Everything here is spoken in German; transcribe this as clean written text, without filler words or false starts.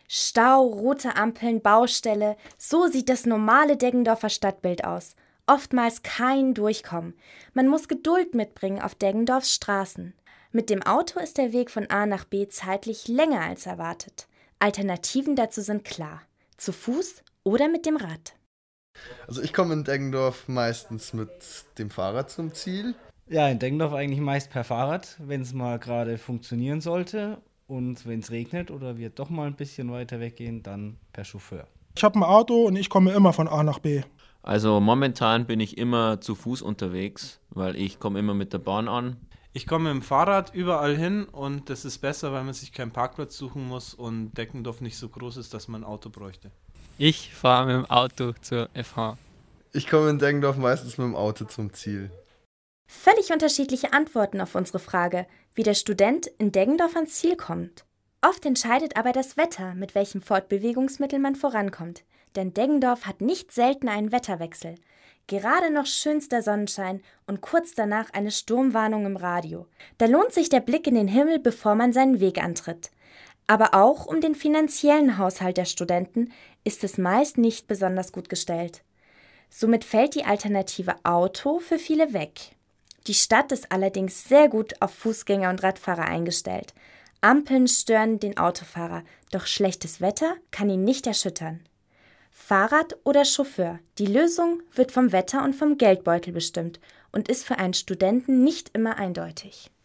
Stau, rote Ampeln, Baustelle, so sieht das normale Deggendorfer Stadtbild aus. Oftmals kein Durchkommen. Man muss Geduld mitbringen auf Deggendorfs Straßen. Mit dem Auto ist der Weg von A nach B zeitlich länger als erwartet. Alternativen dazu sind klar: zu Fuß oder mit dem Rad. Also ich komme in Deggendorf meistens mit dem Fahrrad zum Ziel. Ja, in Deggendorf eigentlich meist per Fahrrad, wenn es mal gerade funktionieren sollte. Und wenn es regnet oder wir doch mal ein bisschen weiter weggehen, dann per Chauffeur. Ich habe ein Auto und ich komme immer von A nach B. Also momentan bin ich immer zu Fuß unterwegs, weil ich komme immer mit der Bahn an. Ich komme mit dem Fahrrad überall hin und das ist besser, weil man sich keinen Parkplatz suchen muss und Deggendorf nicht so groß ist, dass man ein Auto bräuchte. Ich fahre mit dem Auto zur FH. Ich komme in Deggendorf meistens mit dem Auto zum Ziel. Völlig unterschiedliche Antworten auf unsere Frage, wie der Student in Deggendorf ans Ziel kommt. Oft entscheidet aber das Wetter, mit welchem Fortbewegungsmittel man vorankommt. Denn Deggendorf hat nicht selten einen Wetterwechsel. Gerade noch schönster Sonnenschein und kurz danach eine Sturmwarnung im Radio. Da lohnt sich der Blick in den Himmel, bevor man seinen Weg antritt. Aber auch um den finanziellen Haushalt der Studenten ist es meist nicht besonders gut gestellt. Somit fällt die Alternative Auto für viele weg. Die Stadt ist allerdings sehr gut auf Fußgänger und Radfahrer eingestellt. Ampeln stören den Autofahrer, doch schlechtes Wetter kann ihn nicht erschüttern. Fahrrad oder Chauffeur, die Lösung wird vom Wetter und vom Geldbeutel bestimmt und ist für einen Studenten nicht immer eindeutig.